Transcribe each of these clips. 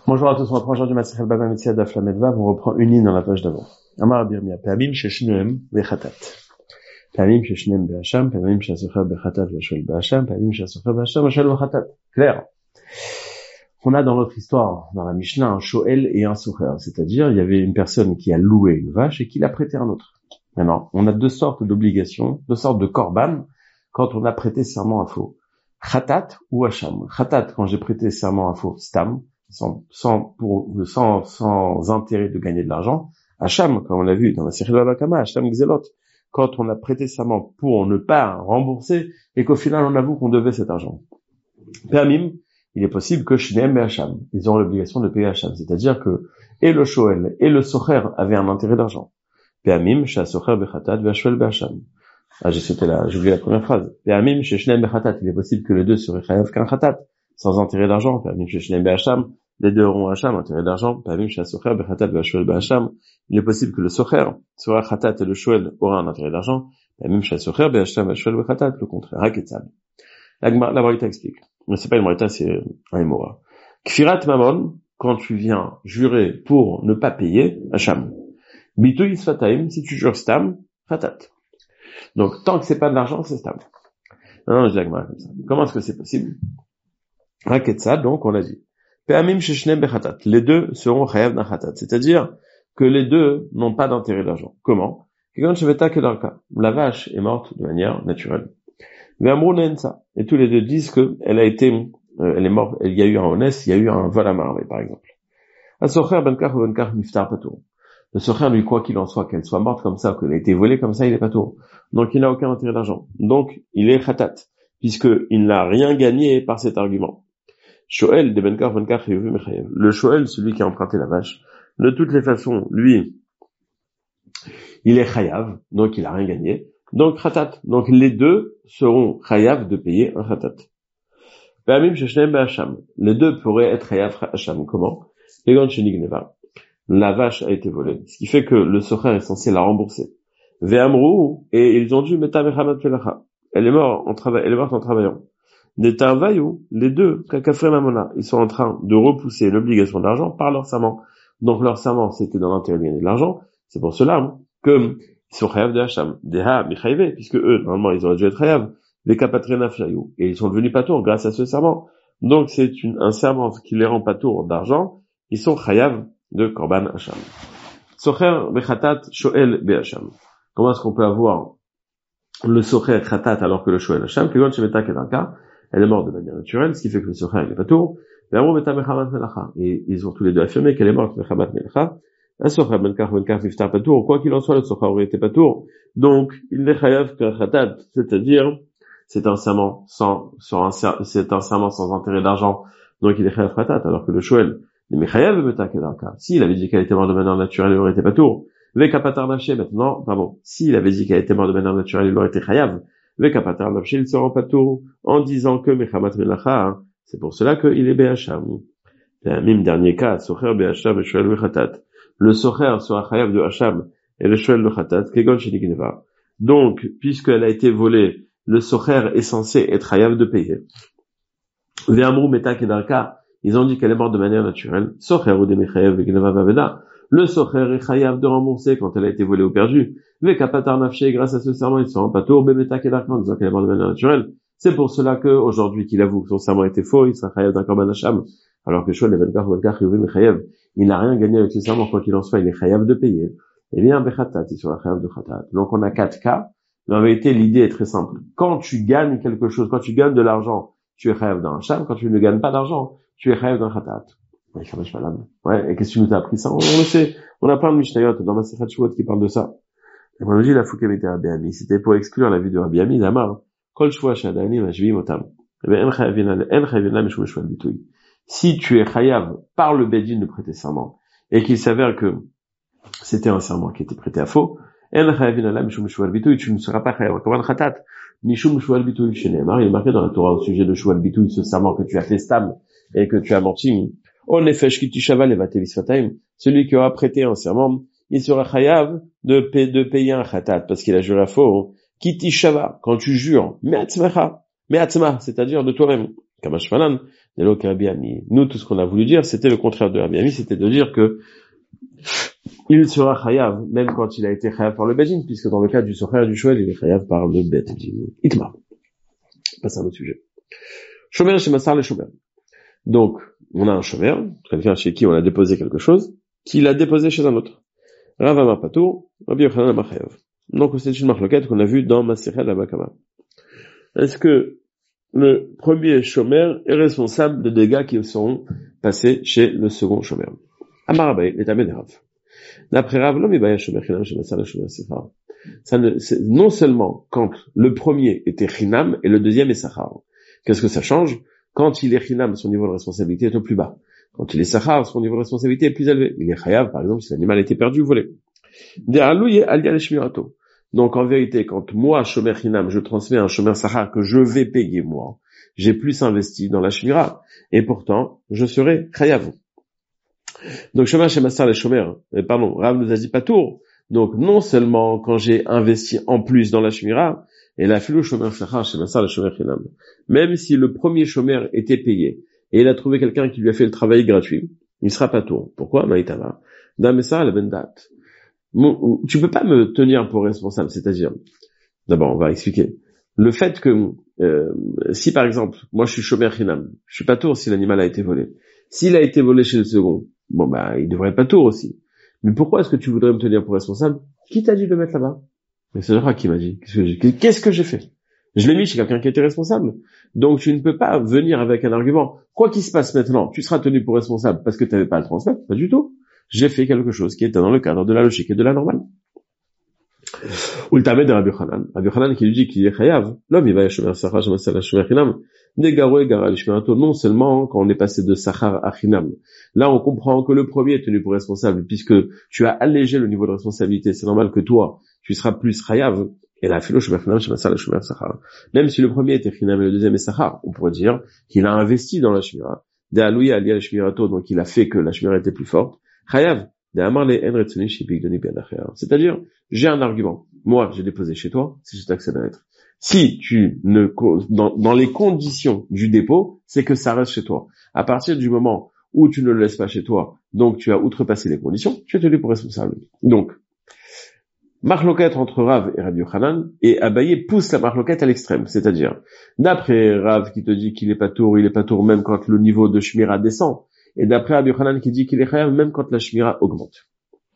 Bonjour à tous, on reprend aujourd'hui Masechet Bava Metzia Daf Lamed Vav, on reprend une ligne dans la page d'avant. Amar Rabbi Yirmiyah, Pe'amim sheshneem bechatat. Pe'amim sheshneem be'asham, pe'amim she'asocher bechatat ve'ashol be'asham, pe'amim she'asocher be'asham ve'ashol bechatat. Clair. On a dans notre histoire, dans la Mishnah, un shoel et un socher. C'est-à-dire, il y avait une personne qui a loué une vache et qui l'a prêté à un autre. Maintenant, on a deux sortes d'obligations, deux sortes de korban quand on a prêté serment à faux. Chatat ou hacham. Chatat, quand j'ai prêté serment à faux, stam, sans intérêt de gagner de l'argent. Hacham, comme on l'a vu dans la série de la Kama, hacham gzelot, quand on a prêté serment pour ne pas rembourser et qu'au final on avoue qu'on devait cet argent. Pe'amim, il est possible que shneem et hacham, ils ont l'obligation de payer hacham, c'est-à-dire que et le shoel et le socher avaient un intérêt d'argent. Pe'amim, she'asocher bechatat ve'ashol be'hacham. J'ai oublié la première phrase. Pe'amim, she'shneem bechatat, il est possible que les deux seraient chayav qu'un chatat, sans intérêt d'argent. Pe'amim, she'shneem be'hacham, les deux auront hacham, intérêt d'argent. Pe'amim, she'asocher bechatat ve'ashol be'hacham, il est possible que le socher sera chatat et le shoel aura un intérêt d'argent. Pe'amim, she'asocher be'hacham ve'ashol bechatat, le contraire. Haketzal. La Braïta explique. Mais c'est pas une Braïta, c'est un Emora. Kfirat mamon, quand tu viens jurer pour ne pas payer, hacham. Bitoui sfataim, si tu jures stam, chatat. Donc, tant que c'est pas de l'argent, c'est stable. Non, je dis comme ça. Comment est-ce que c'est possible? Haketzal, donc, on l'a dit. Pe'amim sheshneem bechatat. Les deux seront chayav d'un chatat. C'est-à-dire que les deux n'ont pas d'intérêt d'argent. Comment? La vache est morte de manière naturelle. Et tous les deux disent que elle est morte, il y a eu un honest, il y a eu un vol à marée, par exemple. Asocher benkach ou benkach miftar patour. Le socher, lui, quoi qu'il en soit, qu'elle soit morte comme ça, qu'elle ait été volée comme ça, il est patour. Donc, il n'a aucun intérêt d'argent. Donc, il est khatat, puisqu'il n'a rien gagné par cet argument. Shoel de benkach benkach yuvu mechayev. Le shoel, celui qui a emprunté la vache, de toutes les façons, lui, il est chayav, donc il a rien gagné. Donc, khatat. Donc, les deux seront chayav de payer un khatat. Les deux pourraient être chayav hacham. Comment? La vache a été volée. Ce qui fait que le socher est censé la rembourser. Ve'amrou, et ils ont dû meta mechamat felacha. Elle est morte en travaillant. Des tarvayou, les deux, kakafre mamona, ils sont en train de repousser l'obligation d'argent par leur serment. Donc, leur serment, c'était dans l'intérêt de gagner de l'argent. C'est pour cela que ils sont chayav de hacham. Deha michayve, puisque eux, normalement, ils auraient dû être chayav. Des kapatre nafshayou. Et ils sont devenus patour grâce à ce serment. Donc, c'est un serment qui les rend patour d'argent. Ils sont chayav de korban hacham. Socher bechatat shoel behacham. Comment est-ce qu'on peut avoir le socher chatat alors que le shoel hacham? Que quand shemeta kedanka, elle est morte de manière naturelle, ce qui fait que le socher est patour. Et ils ont tous les deux affirmé qu'elle est morte mechamat melacha. Un socher benkach miftar patour. Quoi qu'il en soit, le socher aurait été patour. Donc, il n'est chayav qu'un chatat, c'est-à-dire c'est un serment sans intérêt d'argent, donc il est chayav chatat, alors que le shoel, mais chayav beta kedarka. S'il avait dit qu'elle était morte de manière naturelle, il aurait été patour. Vekapatar nafshe, maintenant, pardon, s'il avait dit qu'elle était morte de manière naturelle, il aurait été chayav. Vekapatar nafshe, il sera patour, en disant que mechamat melacha, c'est pour cela qu'il est behacham. Même dernier cas, socher behacham et shoel bechatat. Le socher sera chayav de hacham, et le shoel bechatat, kegon shenigneva. Donc, puisqu'elle a été volée, le socher est censé être chayav de payer. Ve'amrou meta kedarka, ils ont dit qu'elle est morte de manière naturelle. Socher ou demechayev ve'gneva vaveda. Le socher est chayav de rembourser quand elle a été volée ou perdue. Ve'kapatar nafshe, grâce à ce serment, ils sont patour bemeta kedarka en disant qu'elle est morte de manière naturelle. C'est pour cela que, aujourd'hui, qu'il avoue que son serment était faux, il sera chayav d'un korban hacham. Alors que Shol et benkach yuvi mechayev, il n'a rien gagné avec ce serment, quoi qu'il en soit, il est chayav de payer. Eh bien, bechatat, il sera chayav de chatat. Donc on a 4 cas. Mais en vérité, l'idée est très simple. Quand tu gagnes quelque chose, quand tu gagnes de l'argent, tu es chayav d'un hacham. Quand tu ne gagnes pas d'argent, tu es chayav d'un chatat. Ouais, et qu'est-ce que tu nous as appris ça? On le sait. On a plein de mishnayot dans Masechet Shavuot qui parlent de ça. Et moi, je dis la fouke mette Rabbi Ami. C'était pour exclure la vie de Rabbi Ami d'Amar. Kol shua shadani mashvim otam. Eh bien, en chayavina mishum shval bitoui. Si tu es chayav par le bedin de prêter serment, et qu'il s'avère que c'était un serment qui était prêté à faux, tu ne seras pas chayav. Comment khatat? Mishum shval bitoui shenemar. Il est marqué dans la Torah au sujet de shval bitoui, ce serment que tu as fait stam et que tu as menti. O nefesh ki tishava levate visfataim. Celui qui aura prêté un serment, il sera chayav de payer un khatat parce qu'il a juré à faux. Ki tishava, quand tu jures, me'atzma, c'est-à-dire de toi-même. Kamashfanan, Delo Rabbi Ami. Nous, tout ce qu'on a voulu dire, c'était le contraire de Rabbi Ami, c'était de dire que il sera chayav, même quand il a été chayav par le Bedin, puisque dans le cas du Socher et du Shoel, il est chayav par le Bet. Itma. C'est un autre sujet. Shomer chez Massar le Shomer. Donc, on a un Shomer, quelqu'un chez qui on a déposé quelque chose, qui l'a déposé chez un autre. Rav Amar Patur, Rabbi Yochanan Amar Chayav. Donc, c'est une marloquette qu'on a vue dans Masechet Abakama. Est-ce que le premier Shomer est responsable des dégâts qui seront passés chez le second Shomer? Amar Abaye, l'état de Rav. D'après Rav, l'homme est Shomer Chinam chez Massar le Shomer Sechar. C'est non seulement quand le premier était Chinam et le deuxième est Sachar. Qu'est-ce que ça change? Quand il est Chinam, son niveau de responsabilité est au plus bas. Quand il est Sachar, son niveau de responsabilité est plus élevé. Il est Chayav, par exemple, si l'animal a été perdu ou volé. Donc, en vérité, quand moi, Shomer Chinam, je transmets un Shomer Sachar que je vais payer moi, j'ai plus investi dans la Shmira. Et pourtant, je serai Chayav. Donc, Shomer chez Massar les Shomer, Rav nous a dit Patour. Donc, non seulement quand j'ai investi en plus dans la Shmira, et la Filou Shomer Sachar chez Massar le Shomer Chinam, même si le premier Shomer était payé, et il a trouvé quelqu'un qui lui a fait le travail gratuit, il sera Patour. Pourquoi? Maïtama. Damessa la bendat. Tu peux pas me tenir pour responsable, c'est-à-dire, d'abord, on va expliquer. Le fait que, si par exemple, moi je suis Shomer Chinam, je suis Patour si l'animal a été volé. S'il a été volé chez le second, il devrait être Patour aussi. Mais pourquoi est-ce que tu voudrais me tenir pour responsable? Qui t'a dit de le mettre là-bas? Mais c'est Zahra qui m'a dit. Qu'est-ce que j'ai fait? Je l'ai mis chez quelqu'un qui était responsable. Donc tu ne peux pas venir avec un argument. Quoi qu'il se passe maintenant, tu seras tenu pour responsable parce que tu n'avais pas à le transmettre. Pas du tout. J'ai fait quelque chose qui était dans le cadre de la logique et de la normale. Ou le tamet de Rabbi Yochanan. Rabbi Yochanan qui lui dit qu'il est chayav. L'homme, il va Shomer Sachar, Shomer Chinam. Negaroué, Gara, Lishmerato. Non seulement quand on est passé de Sachar à Chinam. Là, on comprend que le premier est tenu pour responsable puisque tu as allégé le niveau de responsabilité. C'est normal que toi, tu seras plus chayav. Et la philo Shomer Chinam, Shomer Sachar. Même si le premier était Chinam et le deuxième est Sachar, on pourrait dire qu'il a investi dans la Shmira. De'aloui alia Lishmerato, donc il a fait que la Shmira était plus forte. Chayav. C'est-à-dire, j'ai un argument. Moi, j'ai déposé chez toi, c'est chez toi que ça doit être. Si tu ne, dans les conditions du dépôt, c'est que ça reste chez toi. À partir du moment où tu ne le laisses pas chez toi, donc tu as outrepassé les conditions, tu es tenu pour responsable. Donc, marloquette entre Rav et Rabbi Yochanan, et Abaye pousse la marloquette à l'extrême. C'est-à-dire, d'après Rav qui te dit qu'il est patour, il est patour même quand le niveau de Shmira descend. Et d'après Rabbi Yochanan qui dit qu'il est chayav même quand la Shmira augmente.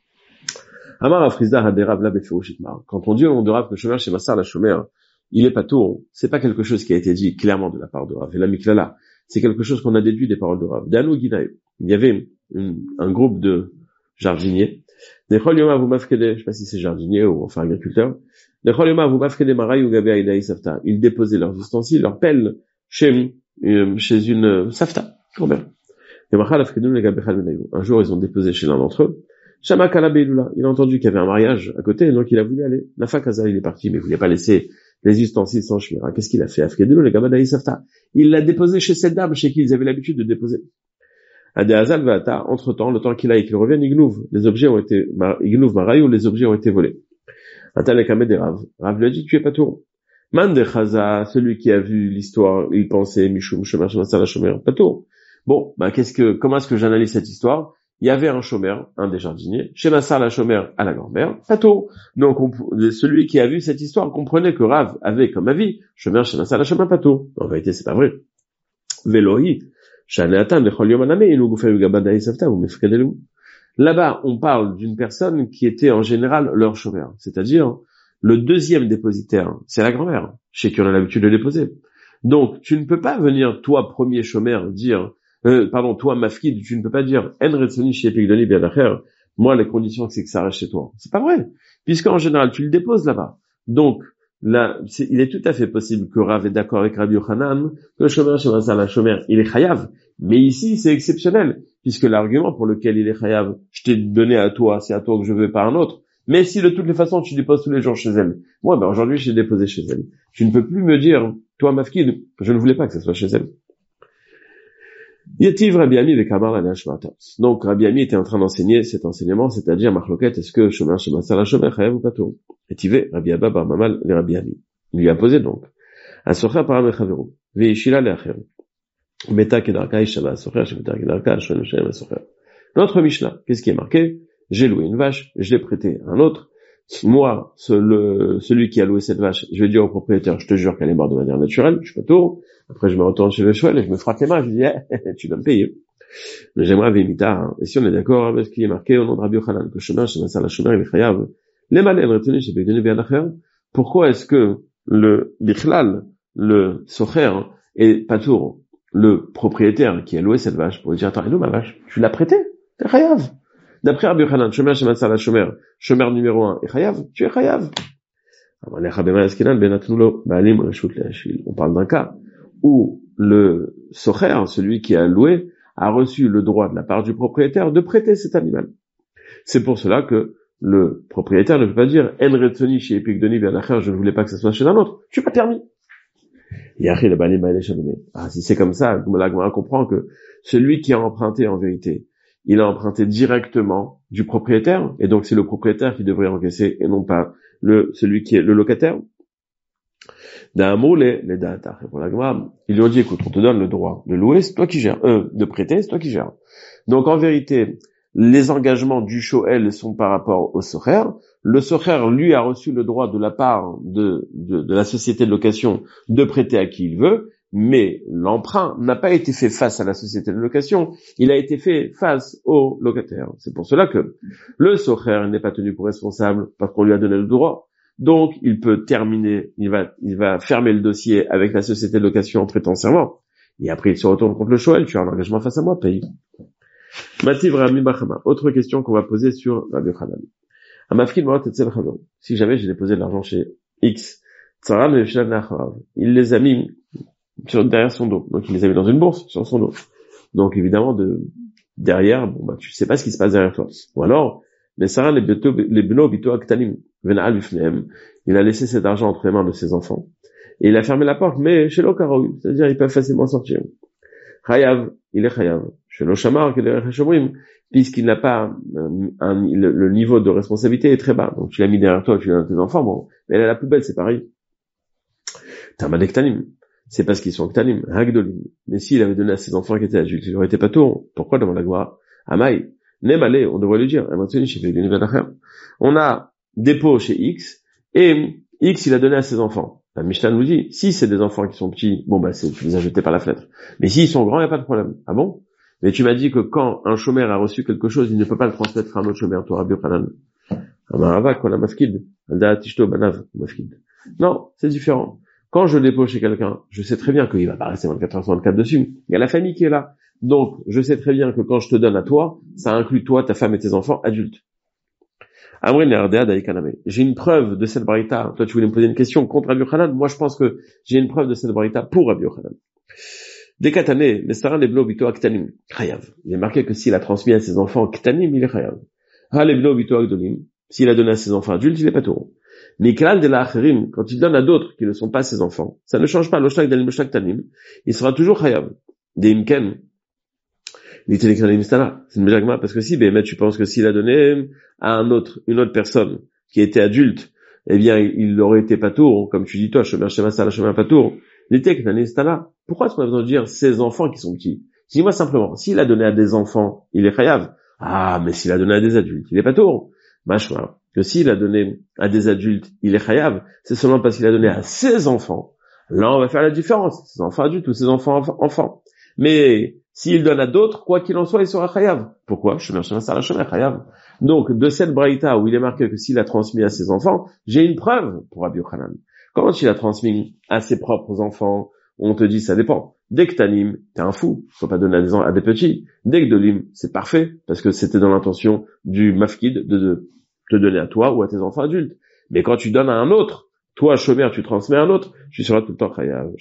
Amar Afrizda Haderav la Befiroshitmar. Quand on dit au nom de Rav que Shomer chez Massar la Shomer, il est patour, c'est pas quelque chose qui a été dit clairement de la part de Rav. Et la Miklala, c'est quelque chose qu'on a déduit des paroles de Rav. Danou Ginaï. Il y avait un groupe de jardiniers. Nechol Yoma vous mafkede, je sais pas si c'est jardinier ou enfin agriculteur. Nechol Yoma vous mafkede marai ou gabe aïdaï safta. Ils déposaient leurs ustensiles, leurs pelles chez une safta. Grand-mère. Un jour, ils ont déposé chez l'un d'entre eux. Shama Kala Beilula. Il a entendu qu'il y avait un mariage à côté, et donc il a voulu aller. Nafa Kaza, il est parti, mais il voulait pas laisser les ustensiles sans shmira. Qu'est-ce qu'il a fait? Afkedulu, le Gabadaï Safta. Il l'a déposé chez cette dame, chez qui ils avaient l'habitude de déposer. Adeazal Vata, entre temps, le temps qu'il aille et qu'il revienne, Iglouv. Iglouv Marayou, les objets ont été volés. Atalekame de Rav. Rav lui a dit, tu es pas tout. Man de Chaza, celui qui a vu l'histoire, il pensait, Mishum, Shomer, Shomer, Shomer, pas tout. Bon, comment est-ce que j'analyse cette histoire? Il y avait un Shomer, un des jardiniers, chez Massar la Shomer à la grand-mère, Pato. Donc, celui qui a vu cette histoire comprenait que Rav avait comme avis, Shomer chez Massar la Shomer Pato. En vérité, c'est pas vrai. Velohi, Shaneatan, Lechol Yom Aname, Inu Gufay Gabadaï Safta, ou Mefkadelu. Là-bas, on parle d'une personne qui était en général leur Shomer. C'est-à-dire, le deuxième dépositaire, c'est la grand-mère, chez qui on a l'habitude de déposer. Donc, tu ne peux pas venir, toi, premier Shomer, dire, toi, Mafkid, tu ne peux pas dire, moi, les conditions, c'est que ça reste chez toi. C'est pas vrai. Puisqu'en général, tu le déposes là-bas. Donc, là, il est tout à fait possible que Rav est d'accord avec Rabbi Yochanan, que le Shomer, chez Massar la Shomer, il est chayav. Mais ici, c'est exceptionnel. Puisque l'argument pour lequel il est chayav, je t'ai donné à toi, c'est à toi que je veux, pas à un autre. Mais si de toutes les façons, tu déposes tous les jours chez elle, moi, aujourd'hui, j'ai déposé chez elle. Tu ne peux plus me dire, toi, Mafkid, je ne voulais pas que ce soit chez elle. Yativ Rabbi Ami avec Amar la Nashmatat. Donc, Rabbi Ami était en train d'enseigner cet enseignement, c'est-à-dire, Marloquet, est-ce que Shomer chez Massar la Shomer, chayav ou pas tout? Yativ Rabbi Abba bar Mamal, les Rabbi Ami. Il lui a posé donc. Asocha param echaveru. Veishila le'acher. Meta kedarka ishama socher, shemeta kedarka shoen shem socher. Notre Mishnah, qu'est-ce qui est marqué? J'ai loué une vache, je l'ai prêtée à un autre. Moi, celui qui a loué cette vache, je vais dire au propriétaire, je te jure qu'elle est morte de manière naturelle, je suis pas tour. Après, je me retourne chez le cheval et je me frotte les mains, je lui dis, tu dois me payer. Mais j'aimerais vimita, hein. Et si on est d'accord avec ce qui est marqué au nom de Rabbi Yochanan, que Shomer, Shemasar, la Shomer, il est chayav, les malais, le retenu, chez Begdenu, Béanacher, pourquoi est-ce que le Bichlal, le Socher, est pas tour, le propriétaire qui a loué cette vache, pour lui dire, attends, elle est où ma vache? Tu l'as prêtée? T'es chayav. D'après Rabbi Yochanan, Shomer, Shemasar, la Shomer, Shomer numéro 1, est chayav, tu es chayav. On parle d'un cas où le socher, celui qui a loué, a reçu le droit de la part du propriétaire de prêter cet animal. C'est pour cela que le propriétaire ne peut pas dire En retzoni chez Epikdoni Béanacher, je ne voulais pas que ça soit chez un autre. Tu n'as pas permis. Si c'est comme ça, la Gemara comprend que celui qui a emprunté en vérité, il a emprunté directement du propriétaire, et donc c'est le propriétaire qui devrait encaisser et non pas celui qui est le locataire. D'un mot, les data. Pour la Gemara, ils lui ont dit, écoute, on te donne le droit de louer, c'est toi qui gères, de prêter, c'est toi qui gères. Donc en vérité, les engagements du shoel sont par rapport au socher. Le socher, lui, a reçu le droit de la part de la société de location de prêter à qui il veut, mais l'emprunt n'a pas été fait face à la société de location, il a été fait face au locataire. C'est pour cela que le socher n'est pas tenu pour responsable parce qu'on lui a donné le droit. Donc, il peut terminer, il va fermer le dossier avec la société de location en prêtant serment. Et après, il se retourne contre le shoel, tu as un engagement face à moi, paye. Mativ Rami Bachama. Autre question qu'on va poser sur Rabbi Yochanan. Si jamais j'ai déposé de l'argent chez X, il les a mis derrière son dos. Donc, il les a mis dans une bourse sur son dos. Donc, évidemment, derrière, tu sais pas ce qui se passe derrière toi. Ou alors, il a laissé cet argent entre les mains de ses enfants. Et il a fermé la porte, mais chez l'Okaroui, c'est-à-dire ils peuvent facilement sortir. Chayav, il est chayav. Chez l'Oshamar, puisqu'il n'a pas le niveau de responsabilité est très bas. Donc tu l'as mis derrière toi, tu l'as dans tes enfants, bon. Mais elle est la plus belle, c'est pareil. Tamadektanim. C'est parce qu'ils sont ktanim, hagdolim. Mais s'il avait donné à ses enfants qui étaient adultes, il aurait été pas tout. Pourquoi demande la Gemara? Amai. Nemale, on devrait lui dire. On a dépôt chez X, et X, il a donné à ses enfants. La Mishnah nous dit, si c'est des enfants qui sont petits, tu les as jetés par la fenêtre. Mais s'ils sont grands, il n'y a pas de problème. Ah bon? Mais tu m'as dit que quand un chômeur a reçu quelque chose, il ne peut pas le transmettre à un autre chômeur, toi, Rabbi Yochanan. Non, c'est différent. Quand je dépose chez quelqu'un, je sais très bien qu'il va pas rester 24h/24 dessus. Il y a la famille qui est là. Donc, je sais très bien que quand je te donne à toi, ça inclut toi, ta femme et tes enfants adultes. J'ai une preuve de cette barita. Toi, tu voulais me poser une question contre Rabbi Yochanan. Moi, je pense que j'ai une preuve de cette barita pour Rabbi Yochanan. Dekatane, Mestarin lebno bito aktanim, chayav. Il est marqué que s'il a transmis à ses enfants ktanim, il est chayav. Ha lebno bito akdolim. S'il a donné à ses enfants adultes, il est pas tout. Miklal de la acherim, quand il donne à d'autres qui ne sont pas ses enfants, ça ne change pas. L'oshak dalim oshak tanim, il sera toujours chayav. Deimken. C'est une méjagma, parce que si, tu penses que s'il a donné à une autre personne qui était adulte, eh bien, il aurait été patour, comme tu dis toi, chemin sala, chemin patour. Pourquoi est-ce qu'on a besoin de dire ses enfants qui sont petits? Dis-moi simplement, s'il a donné à des enfants, il est chayav. Ah, mais s'il a donné à des adultes, il est patour. Machma, que s'il a donné à des adultes, il est chayav, c'est seulement parce qu'il a donné à ses enfants. Là, on va faire la différence, ses enfants adultes ou ses enfants enfants. Mais s'il donne à d'autres, quoi qu'il en soit, il sera chayav. Pourquoi? Chayav. Donc, de cette braïta où il est marqué que s'il a transmis à ses enfants, j'ai une preuve pour Rabbi Yochanan. Quand il a transmis à ses propres enfants, on te dit ça dépend. Dès que t'animes, t'es un fou. Faut pas donner à des petits. Dès que dolim, c'est parfait, parce que c'était dans l'intention du mafkid de te donner à toi ou à tes enfants adultes. Mais quand tu donnes à un autre, toi, chômeur, tu transmets à un autre, tu seras tout le temps chayav.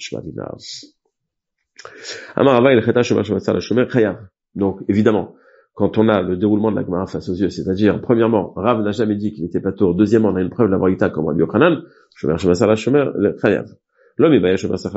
Donc, évidemment, quand on a le déroulement de la Gemara face aux yeux, c'est-à-dire, premièrement, Rav n'a jamais dit qu'il n'était pas tour. Deuxièmement, on a une preuve de la braïta comme Rabbi Yochanan, L'homme est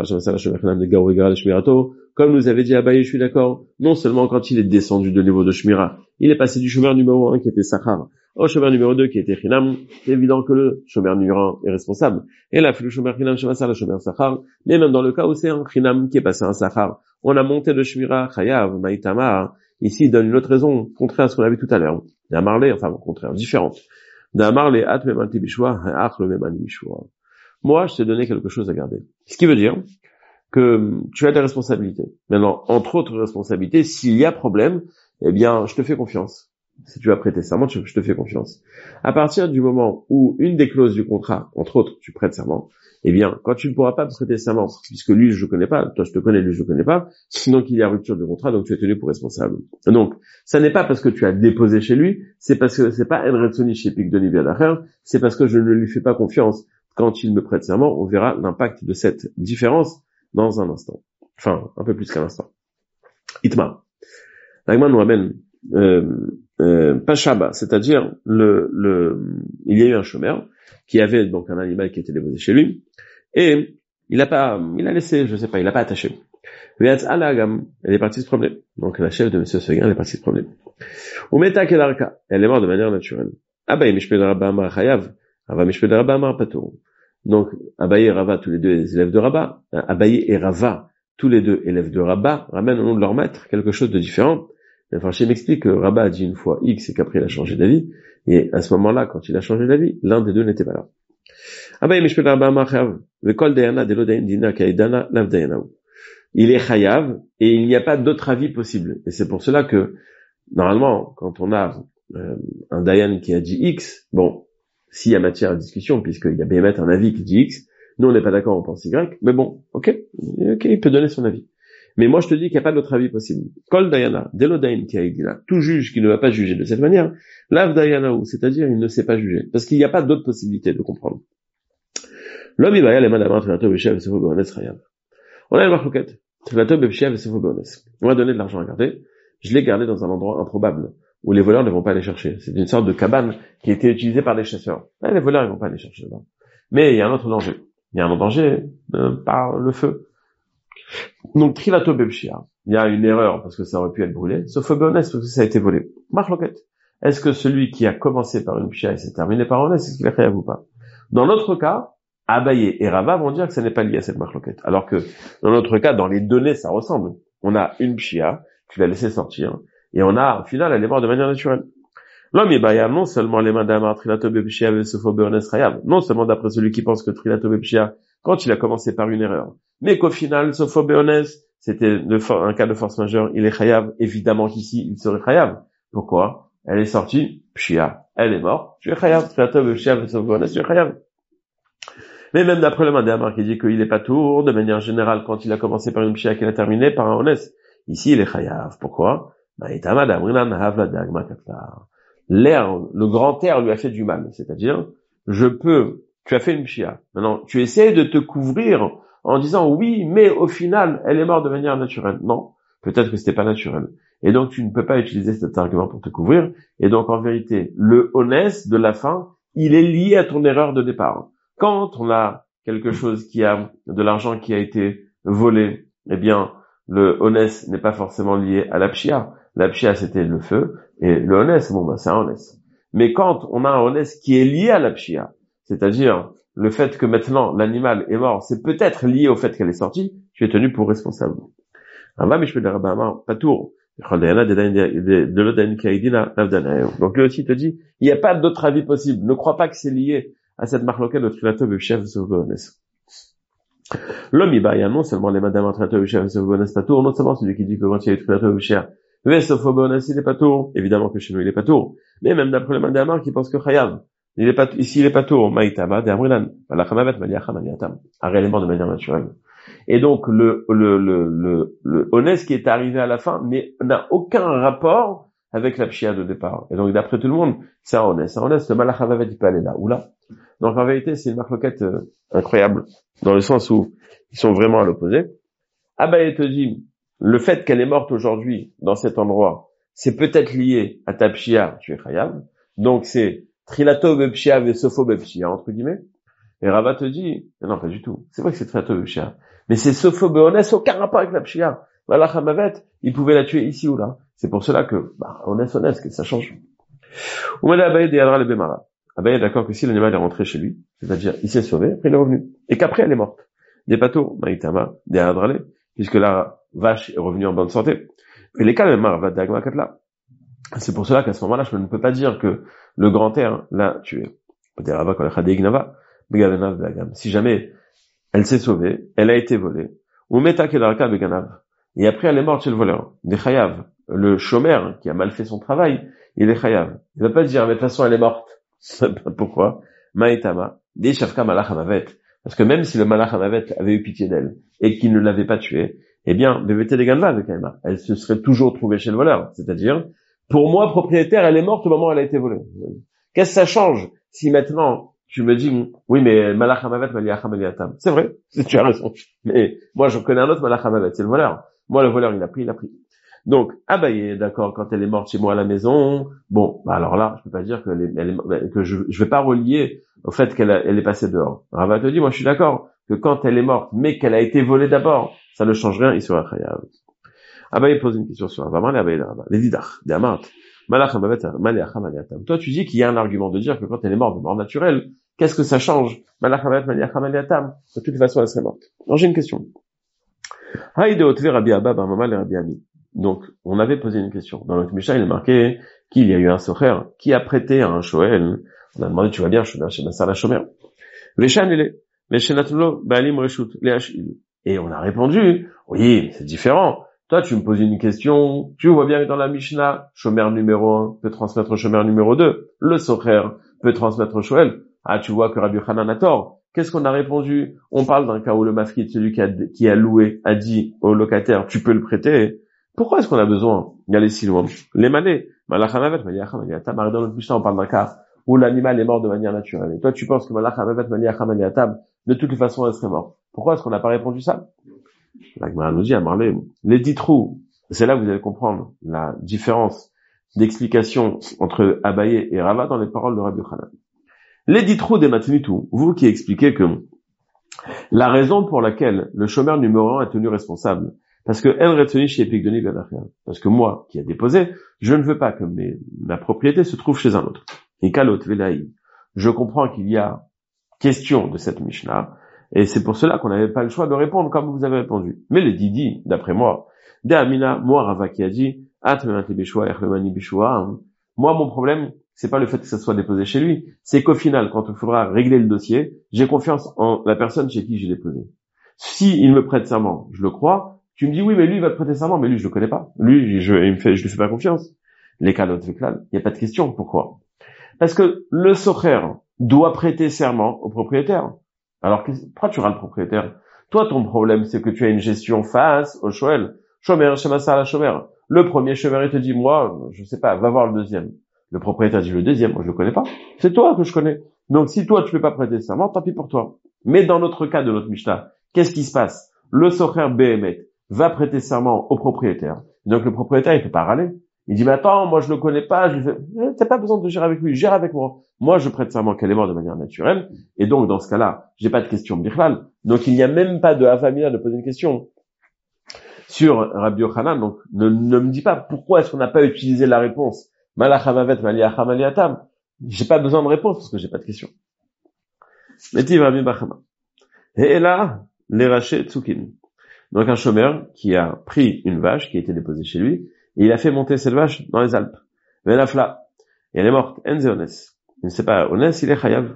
comme nous avait dit Abaye, je suis d'accord, non seulement quand il est descendu de niveau de Shmira, il est passé du chômeur numéro 1 qui était Sachar au chômeur numéro 2 qui était Chinam, c'est évident que le chômeur numéro 1 est responsable. Et là, le chômeur Chinam, le chômeur Sachar, mais même dans le cas où c'est un Chinam qui est passé à un Sachar, on a monté de Shmira, Chayav, Maïtama, ici il donne une autre raison, contraire à ce qu'on a vu tout à l'heure. D'amarlé, enfin, au contraire, différente. D'amarlé, At Memanti Bishwa, Ach le Memani Bishwa. Moi, je t'ai donné quelque chose à garder. Ce qui veut dire que tu as des responsabilités. Maintenant, entre autres responsabilités, s'il y a problème, eh bien, je te fais confiance. Si tu as prêté serment, je te fais confiance. À partir du moment où une des clauses du contrat, entre autres, tu prêtes serment, eh bien, quand tu ne pourras pas prêter serment, puisque lui, je ne connais pas, toi, je te connais, lui, je ne connais pas, sinon qu'il y a rupture de contrat, donc tu es tenu pour responsable. Donc, ça n'est pas parce que tu as déposé chez lui, c'est parce que c'est pas Enretsoni chez Pic de Nibiadacher, c'est parce que je ne lui fais pas confiance. Quand il me prête serment, on verra l'impact de cette différence dans un instant. Enfin, un peu plus qu'un instant. Itma. L'Agman nous ramène Pashaba, c'est-à-dire il y a eu un chômeur qui avait donc un animal qui était déposé chez lui et il a laissé, je sais pas, il a pas attaché. Elle est partie se promener. Donc la chef de Monsieur Seguin, elle est partie se promener. Umeta kedarka, elle est morte de manière naturelle. Abaye mishpeh de Rabba Amar Chayav, Rava mishpeh de Rabba Amar Patur. Donc Abaye et Rava, tous les deux élèves de Rabba, Abaye et Rava, tous les deux élèves de Rabba, ramènent au nom de leur maître quelque chose de différent. Enfin, je m'explique que Rabba a dit une fois X et qu'après il a changé d'avis. Et à ce moment-là, quand il a changé d'avis, l'un des deux n'était pas là. Abaye mishpeh de Rabba Amar Chayav, vekol dayana delo dayin dina kaidana lav dayanahu. Il est chayav et il n'y a pas d'autre avis possible. Et c'est pour cela que, normalement, quand on a un dayan qui a dit X, bon, s'il y a matière à discussion, puisqu'il y a Béhémet un avis qui dit X, nous on n'est pas d'accord, on pense Y, mais bon, ok, il peut donner son avis. Mais moi je te dis qu'il n'y a pas d'autre avis possible. Kol dayana, delo dayan qui a dit là, tout juge qui ne va pas juger de cette manière, lav dayanahu, c'est-à-dire il ne sait pas juger, parce qu'il n'y a pas d'autre possibilité de comprendre. L'homme il va y aller madame Trilato Beshev se Bones Chayav. On a une marloquette. Trilato Beshev se Bones. On va donner de l'argent à garder. Je l'ai gardé dans un endroit improbable où les voleurs ne vont pas aller chercher. C'est une sorte de cabane qui a été utilisée par des chasseurs. Là, les voleurs, ils vont pas aller chercher là. Mais il y a un autre danger. Il y a un autre danger par le feu. Donc, Trilato Bebshia, il y a une erreur parce que ça aurait pu être brûlé, sauf Bones parce que ça a été volé. Marloquette. Est-ce que celui qui a commencé par une pshia et s'est terminé par Ones, est-ce qu'il est chayav ou pas? Dans notre cas, Abaye et Rava vont dire que ça n'est pas lié à cette marloquette. Alors que, dans notre cas, dans les données, ça ressemble. On a une pshia, tu l'as laissé sortir, et on a, au final, elle est morte de manière naturelle. L'homme est bayam, non seulement les mains d'Amar, Trilato Bebshia, Vesofo Beones Chayav, non seulement d'après celui qui pense que Trilato Bebshia, quand il a commencé par une erreur, mais qu'au final, Sofo Beones, c'était un cas de force majeure, il est Chayav, évidemment qu'ici, il serait Chayav. Pourquoi? Elle est sortie, pshia, elle est morte, tu es Chayav, Trilato Bebshia, Vesofo Beones, tu es Chayav. Mais même d'après le Mandéamar qui dit qu'il est pas tour, de manière générale, quand il a commencé par une pshia qu'il a terminé par un honest. Ici, il est chayav. Pourquoi? L'air, le grand air lui a fait du mal. C'est-à-dire, tu as fait une pshia. Maintenant, tu essaies de te couvrir en disant oui, mais au final, elle est morte de manière naturelle. Non. Peut-être que c'était pas naturel. Et donc, tu ne peux pas utiliser cet argument pour te couvrir. Et donc, en vérité, le honest de la fin, il est lié à ton erreur de départ. Quand on a quelque chose qui a de l'argent qui a été volé, eh bien, le honest n'est pas forcément lié à la pshia. La pshia, c'était le feu, et le honest, c'est un honest. Mais quand on a un honest qui est lié à la pshia, c'est-à-dire le fait que maintenant l'animal est mort, c'est peut-être lié au fait qu'elle est sortie, tu es tenu pour responsable. Donc lui aussi te dit, il n'y a pas d'autre avis possible. Ne crois pas que c'est lié à cette marloquette de Trilato Bebshia Vesofo. L'homme, il y a non seulement les madames Trilato Bebshia Vesofo Patour, non seulement celui qui dit que quand il y a Trilato Bebshia Vesofo il est Patour, évidemment que chez nous il est Patour, mais même d'après les madames qui pensent que Chayav, ici il est Patour, Maïtama, De'amrilan, Malachamavet, Maliacham, Aliatam, un réellement de manière naturelle. Et donc le honest qui est arrivé à la fin n'a aucun rapport avec la pshia de départ. Et donc d'après tout le monde, c'est un honest. Un honest, le malachavavet, il peut aller là ou là. Donc en vérité, c'est une marloquette incroyable, dans le sens où ils sont vraiment à l'opposé. Abaye te dit, le fait qu'elle est morte aujourd'hui, dans cet endroit, c'est peut-être lié à ta pshia, tu es chayav. Donc c'est trilato bepshia vesofo bepshia, entre guillemets. Et Rava te dit, non, pas du tout. C'est vrai que c'est très tôt, le Pshia. Mais c'est Sopho-Béonès, aucun rapport avec la Pshia. Malach Hamavet, il pouvait la tuer ici ou là. C'est pour cela que, honnête, que ça change. Ou Abaye de Yadra le Bemara. Abaye est d'accord que si l'animal est rentré chez lui, c'est-à-dire, il s'est sauvé, après il est revenu. Et qu'après, elle est morte. Des patos, Maïtama, des Yadrale, puisque la vache est revenue en bonne santé. Et les cas, le Mar va d'Agma Katla. C'est pour cela qu'à ce moment-là, je ne peux pas dire que le grand air l'a tué. Si jamais elle s'est sauvée, elle a été volée, ou meta kedarka beganav, et après elle est morte chez le voleur, des chayav, le chômeur qui a mal fait son travail, il est chayav. Il ne va pas dire, mais de toute façon elle est morte. Pourquoi? Maïtama, des shafka malach hamavet. Parce que même si le malach hamavet avait eu pitié d'elle, et qu'il ne l'avait pas tuée, eh bien, bevete de ganva avec Kaima, elle se serait toujours trouvée chez le voleur. C'est-à-dire, pour moi, propriétaire, elle est morte au moment où elle a été volée. Qu'est-ce que ça change si maintenant tu me dis, oui, mais Malach Hamavet, Maliach Hamaliatam. C'est vrai, tu as raison. Mais moi, je connais un autre Malach Hamavet, c'est le voleur. Moi, le voleur, il a pris. Donc, Abaye, d'accord, quand elle est morte chez moi à la maison, bon, alors là, je peux pas dire que je vais pas relier au fait qu'elle est passée dehors. Rava te dit, moi, je suis d'accord que quand elle est morte, mais qu'elle a été volée d'abord, ça ne change rien, il sera chayav. Abaye pose une question sur Rava, les didach, des amart. Toi, tu dis qu'il y a un argument de dire que quand elle est morte de mort naturelle, qu'est-ce que ça change? De toute façon, elle serait morte. Alors, j'ai une question. Donc, on avait posé une question. Dans le Mishnah, il est marqué qu'il y a eu un socher qui a prêté à un shoel. On a demandé, tu vas bien, chez Massar la Shomer. Et on a répondu, oui, c'est différent. Toi, tu me poses une question, tu vois bien que dans la Mishnah, chômeur numéro 1 peut transmettre au chômeur numéro 2, le socher peut transmettre au shoel. Ah, tu vois que Rabbi Yochanan a tort. Qu'est-ce qu'on a répondu? On parle d'un cas où le mafkid, celui qui a loué, a dit au locataire, tu peux le prêter. Pourquoi est-ce qu'on a besoin d'aller si loin? Les manés, malachamavet, maliacham, dans notre Mishnah, on parle d'un cas où l'animal est mort de manière naturelle. Et toi, tu penses que malachamavet, maliacham, de toute façon, elle serait morte. Pourquoi est-ce qu'on n'a pas répondu ça? La Gemara nous dit à Marley, les 10 trous, c'est là que vous allez comprendre la différence d'explication entre Abaye et Rava dans les paroles de Rabbi Yochanan. Les 10 trous des matinitu, vous qui expliquez que la raison pour laquelle le chômeur numéro 1 est tenu responsable, parce que parce que moi, qui a déposé, je ne veux pas que ma propriété se trouve chez un autre. Et kalot velaï, je comprends qu'il y a question de cette Mishnah, et c'est pour cela qu'on n'avait pas le choix de répondre comme vous avez répondu. Mais les didi, d'après moi, Amina, moi Rava qui a dit, moi mon problème, c'est pas le fait que ça soit déposé chez lui, c'est qu'au final, quand il faudra régler le dossier, j'ai confiance en la personne chez qui j'ai déposé. Si il me prête serment, je le crois. Tu me dis oui, mais lui il va te prêter serment, mais lui je le connais pas. Lui, je lui fais pas confiance. Les cas d'autres il n'y a pas de question. Pourquoi? Parce que le socher doit prêter serment au propriétaire. Alors pourquoi tu auras le propriétaire? Toi, ton problème, c'est que tu as une gestion face au shoel. Shomer, shemassa la shomer. Le premier shomer, il te dit, moi, je sais pas, va voir le deuxième. Le propriétaire dit le deuxième, moi je le connais pas. C'est toi que je connais. Donc si toi tu peux pas prêter serment, tant pis pour toi. Mais dans notre cas de notre Mishnah, qu'est-ce qui se passe? Le socher Behemet va prêter serment au propriétaire. Donc le propriétaire, il peut pas râler. Il dit, mais attends, moi je le connais pas, t'as pas besoin de gérer avec lui, gère avec moi. Moi je prête serment qu'elle est morte de manière naturelle, et donc dans ce cas-là, j'ai pas de question bichlal. Donc il n'y a même pas de avamina de poser une question sur Rabbi Yochanan. Donc ne me dis pas pourquoi est-ce qu'on n'a pas utilisé la réponse Malach Hamavet, Maliach Hamaliatam. J'ai pas besoin de réponse parce que j'ai pas de question. Metiv Rabbi Bachama. Et là, les rachets tsukin. Donc un chômeur qui a pris une vache qui a été déposée chez lui, et il a fait monter cette vache dans les Alpes. Venafla. Et elle est morte. Enze ones. Il ne sait pas, ones, il est chayav.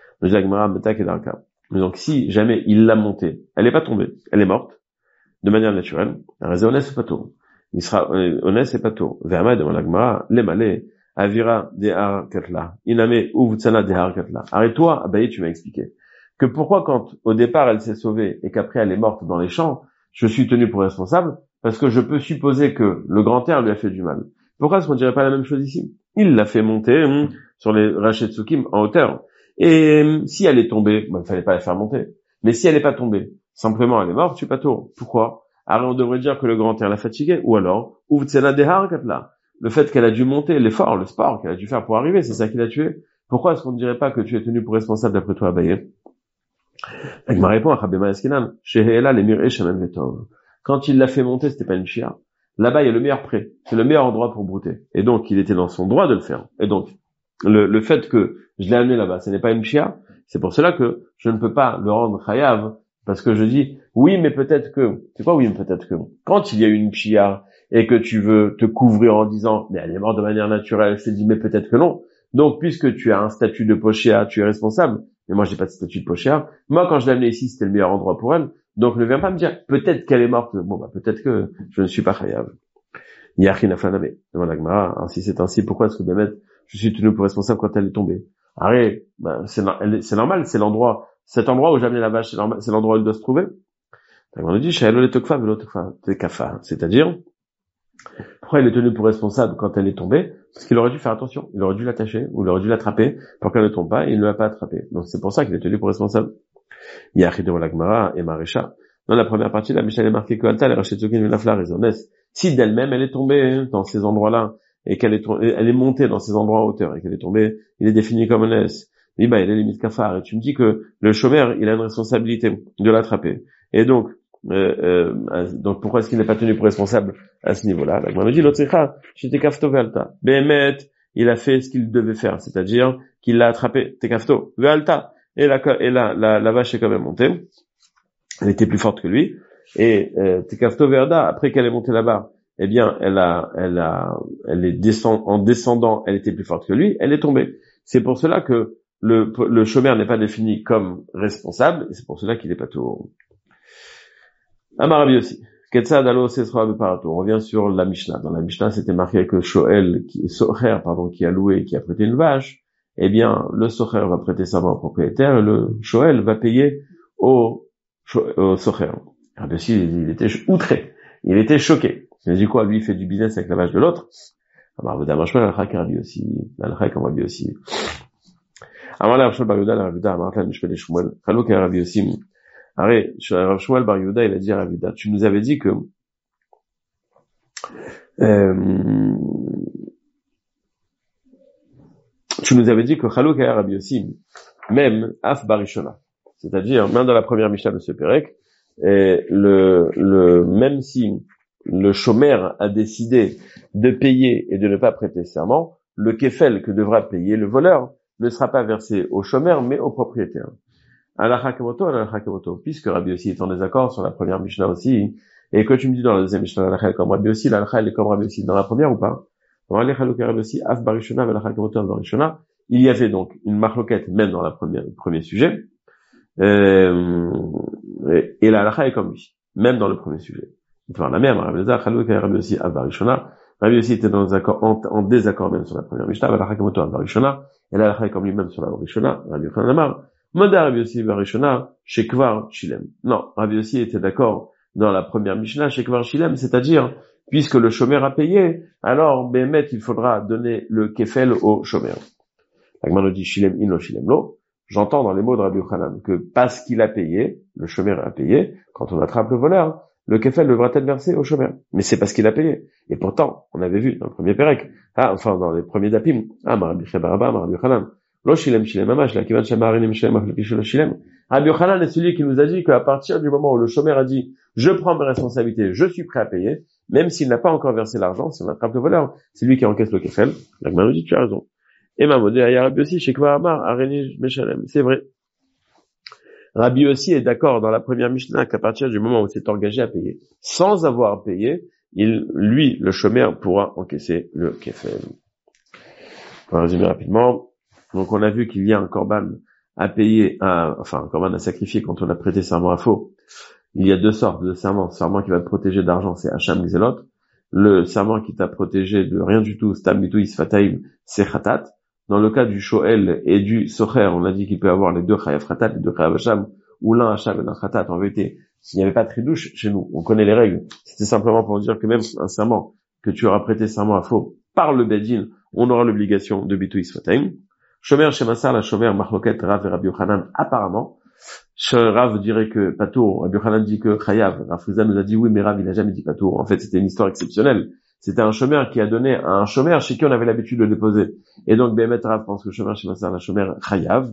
Donc si jamais il l'a montée, elle n'est pas tombée, elle est morte, de manière naturelle, ones ou pas tout. Il sera honnête et pas tout. Ve'amad de l'agmara, les malais, avira dehar katla. Iname uvutsana dehar katla. Arrête-toi, Abaye, tu m'as expliqué que pourquoi quand au départ elle s'est sauvée et qu'après elle est morte dans les champs, je suis tenu pour responsable parce que je peux supposer que le grand air lui a fait du mal. Pourquoi est-ce qu'on dirait pas la même chose ici? Il l'a fait monter sur les rachets de Tsukim en hauteur. Et si elle est tombée, il fallait pas la faire monter. Mais si elle n'est pas tombée, simplement elle est morte, je suis pas tour. Pourquoi? Alors on devrait dire que le grand air l'a fatiguée, ou alors, le fait qu'elle a dû monter, l'effort, le sport qu'elle a dû faire pour arriver, c'est ça qui l'a tué. Pourquoi est-ce qu'on ne dirait pas que tu es tenu pour responsable d'après toi, Abaye? Donc, ma réponse à Chabema Eskinan, Sheheela les Mir'e Shemen Vetov. Quand il l'a fait monter, c'était pas une chia. Là-bas, il y a le meilleur pré. C'est le meilleur endroit pour brouter. Et donc, il était dans son droit de le faire. Et donc, le fait que je l'ai amené là-bas, ce n'est pas une chia. C'est pour cela que je ne peux pas le rendre chayav. Parce que je dis, oui, mais peut-être que, c'est quoi oui, mais peut-être que, quand il y a une chia et que tu veux te couvrir en disant, mais elle est morte de manière naturelle, je te dis, mais peut-être que non. Donc, puisque tu as un statut de pochéa, tu es responsable. Mais moi, j'ai pas de statut de pochéa. Moi, quand je l'ai amené ici, c'était le meilleur endroit pour elle. Donc, ne viens pas me dire, peut-être qu'elle est morte. Bon, bah, peut-être que je ne suis pas chayav. Yachin Aflaname. Demande la Gemara. Alors, si c'est ainsi, pourquoi est-ce que Bémet, je suis tenu pour responsable quand elle est tombée? Arrête, ben, c'est normal, c'est l'endroit, cet endroit où j'ai amené la vache, c'est l'endroit où elle doit se trouver. On nous dit, c'est-à-dire, pourquoi il est tenu pour responsable quand elle est tombée? Parce qu'il aurait dû faire attention. Il aurait dû l'attacher, ou il aurait dû l'attraper pour qu'elle ne tombe pas, et il ne l'a pas attrapée. Donc c'est pour ça qu'il est tenu pour responsable. Yachidou l'Agmara et Marécha. Dans la première partie, la Mishnah est marquée que Alta, elle rachetzukin venafla raisonnesse. Si d'elle-même, elle est tombée dans ces endroits-là, et qu'elle elle est montée dans ces endroits en hauteur, et qu'elle est tombée, il est défini comme un S. Oui, bah, il est limite kafar. Et tu me dis que le chômeur, il a une responsabilité de l'attraper. Et donc pourquoi est-ce qu'il n'est pas tenu pour responsable à ce niveau-là? La Gemara me dit, l'otzicha, j'étais kafto ve'alta. Behemet, il a fait ce qu'il devait faire, c'est-à-dire qu'il l'a attrapé, t'es kafto ve'alta. Et la vache est quand même montée. Elle était plus forte que lui. Et t'es kafto ve'alta, après qu'elle est montée là-bas, eh bien, elle est en descendant, elle était plus forte que lui, elle est tombée. C'est pour cela que le chômeur n'est pas défini comme responsable, et c'est pour cela qu'il est pas tout. Amarabi aussi. Ketzad alo sesra beparato. On revient sur la Mishnah. Dans la Mishnah, c'était marqué que Socher, qui a loué, qui a prêté une vache, eh bien, le Socher va prêter sa main au propriétaire, et le Shoel va payer au Socher. Rabbi aussi, il était outré. Il était choqué. Il a dit quoi? Lui, il fait du business avec la vache de l'autre. Amarabi Rabbi aussi. Rabbi aussi. Amarabi Rabbi aussi. Arrête, Rav Shmuel Bar Yehuda, il a dit à Rav Yehuda, tu nous avais dit que Chaluk Aya Rabbi Yossi, même Af Barishona, c'est-à-dire même dans la première Mishnah de ce Pérec, même si le chômeur a décidé de payer et de ne pas prêter serment, le kefel que devra payer le voleur ne sera pas versé au chômeur mais au propriétaire. Puisque Rabbi aussi est en désaccord sur la première Mishnah aussi, et que tu me dis dans la deuxième Mishnah, l'alakha est comme Rabbi aussi, l'alakha est comme Rabbi aussi dans la première ou pas? Il y avait donc une marloquette même dans le premier sujet, et l'alakha est comme lui, même dans le premier sujet. La même, Rabbi aussi était en désaccord même sur la première Mishnah, et l'alakha est comme lui même sur la Rishona, Rabbi Yochanan Moda Rabbi Yossi Barishona, chez Kvar Shilem. Non, Rabbi Yossi était d'accord dans la première Mishnah, chez Kvar Shilem, c'est-à-dire, puisque le chômeur a payé, alors, Bémet, il faudra donner le kefel au chômeur. L'Agman nous dit Shilem in lo Shilem lo. J'entends dans les mots de Rabbi Yochanan que parce qu'il a payé, le chômeur a payé, quand on attrape le voleur, le kefel devra être versé au chômeur. Mais c'est parce qu'il a payé. Et pourtant, on avait vu dans le premier Pérec, dans les premiers Dapim, Rabbi Yochanan, Lo shilem mamash, la kivan shamarim shilem aflepishu shilem. Rabbi Yochanan est celui qui nous a dit qu'à partir du moment où le chômeur a dit, je prends mes responsabilités, je suis prêt à payer, même s'il n'a pas encore versé l'argent, si on attrape le voleur, c'est lui qui encaisse le kefel. La Gemara nous dit, tu as raison. Et Mamodé, aya Rabbi aussi, chez Kvar Amar, areni meshalem. C'est vrai. Rabbi aussi est d'accord dans la première Mishnah qu'à partir du moment où il s'est engagé à payer, sans avoir payé, lui, le chômeur, pourra encaisser le kefel. On va résumer rapidement. Donc on a vu qu'il y a un korban à payer, un korban à sacrifier quand on a prêté serment à faux. Il y a deux sortes de serments. Le serment qui va te protéger d'argent, c'est Hacham Gzelot. Le serment qui t'a protégé de rien du tout, Stam Bitu Isfataim, c'est Khatat. Dans le cas du Shoel et du Socher, on a dit qu'il peut y avoir les deux Chayav Khatat, les deux Chayav Hacham, ou l'un Hacham et l'un Khatat. En vérité, s'il n'y avait pas de tridouche chez nous, on connaît les règles. C'était simplement pour dire que même un serment que tu auras prêté serment à faux par le Bedin, on aura l'obligation de Bitu Isfataim. Shomer Shemassar, la Shomer, Mahloket, Rav et Rabbi Yochanan, apparemment. Rav dirait que Patour, Rabbi Yochanan dit que Chayav. Rav Frizda nous a dit oui, mais Rav, il n'a jamais dit Patour. En fait, c'était une histoire exceptionnelle. C'était un Shomer qui a donné à un Shomer chez qui on avait l'habitude de déposer. Et donc, Bémet Rav pense que Shomer Shemassar, la Shomer, Chayav.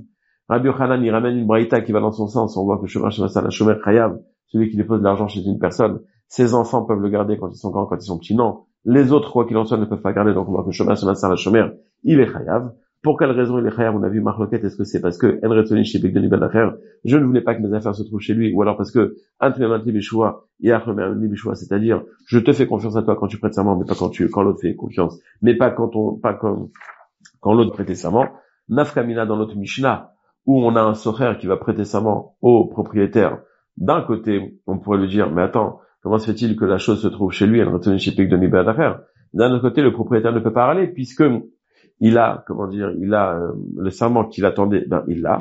Rabbi Yochanan, il ramène une braïta qui va dans son sens. On voit que Shomer Shemassal, la Shomer Chayav, celui qui dépose de l'argent chez une personne, ses enfants peuvent le garder quand ils sont grands, quand ils sont petits. Non. Les autres, quoi qu'il en soit, ne peuvent pas garder. Donc on voit que Shomer Shemassal, la Shomer, il est Chayav. Pour quelle raison il est Chayav? On a vu Marloquet. Est-ce que c'est parce que En Retzoni chez Begdoni Ben Acher, je ne voulais pas que mes affaires se trouvent chez lui, ou alors parce que Antmemantli Bishua, Yachlemerli Bishua, c'est-à-dire, je te fais confiance à toi quand tu prêtes serment, mais pas quand l'autre fait confiance, mais pas quand l'autre prête serment. Nafkamina dans notre Mishnah, où on a un socher qui va prêter serment au propriétaire. D'un côté, on pourrait lui dire, mais attends, comment se fait-il que la chose se trouve chez lui, En Retzoni chez Begdoni Ben Acher? D'un autre côté, le propriétaire ne peut pas râler, puisque il a le serment qu'il attendait, il l'a.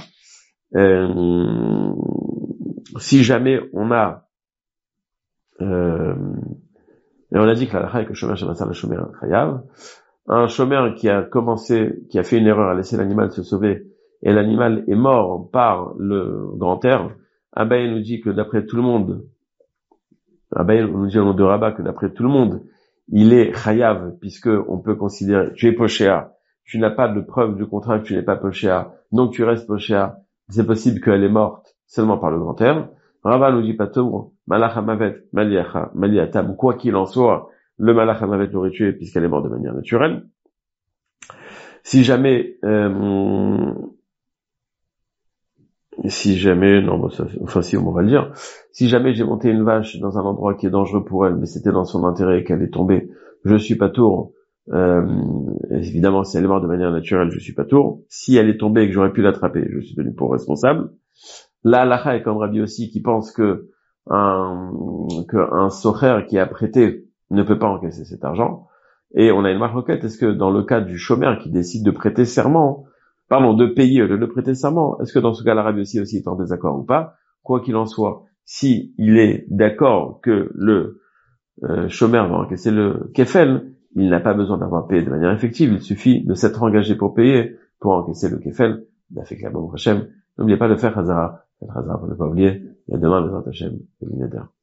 Si jamais on a, et on a dit que la halakha est que Shomer Shemassal, le Shomer Chayav, un Shomer qui a fait une erreur à laisser l'animal se sauver, et l'animal est mort par le grand-air, Abaye nous dit que d'après tout le monde, Abaye nous dit au nom de Rabat que d'après tout le monde, il est Chayav, puisque on peut considérer, tu es Poshéa, tu n'as pas de preuve du contraire que tu n'es pas Poshéa, donc tu restes Poshéa, c'est possible qu'elle est morte seulement par le grand-air. Rava nous dit pas tout, Malach Hamavet, Maliatam, quoi qu'il en soit, le Malach Hamavet l'aurait tué puisqu'elle est morte de manière naturelle. Si jamais, on va le dire, si jamais j'ai monté une vache dans un endroit qui est dangereux pour elle, mais c'était dans son intérêt qu'elle est tombée, je suis pas tour. Évidemment, si elle est morte de manière naturelle, je suis pas tour. Si elle est tombée et que j'aurais pu l'attraper, je suis tenu pour responsable. La halakha est comme Rabbi aussi qui pense que un socher qui a prêté ne peut pas encaisser cet argent. Et on a une marloquette. Est-ce que dans le cas du chômeur qui décide de prêter serment, de payer, de prêter serment, est-ce que dans ce cas, l'Arabie aussi est en désaccord ou pas? Quoi qu'il en soit, si il est d'accord que le chômeur va encaisser le kefel, il n'a pas besoin d'avoir payé de manière effective, il suffit de s'être engagé pour payer, pour encaisser le kefel. Il a fait que la bonne Hachem. N'oubliez pas de faire Hazara. Faites Hazara pour ne pas oublier. Et à demain, les Hashem, et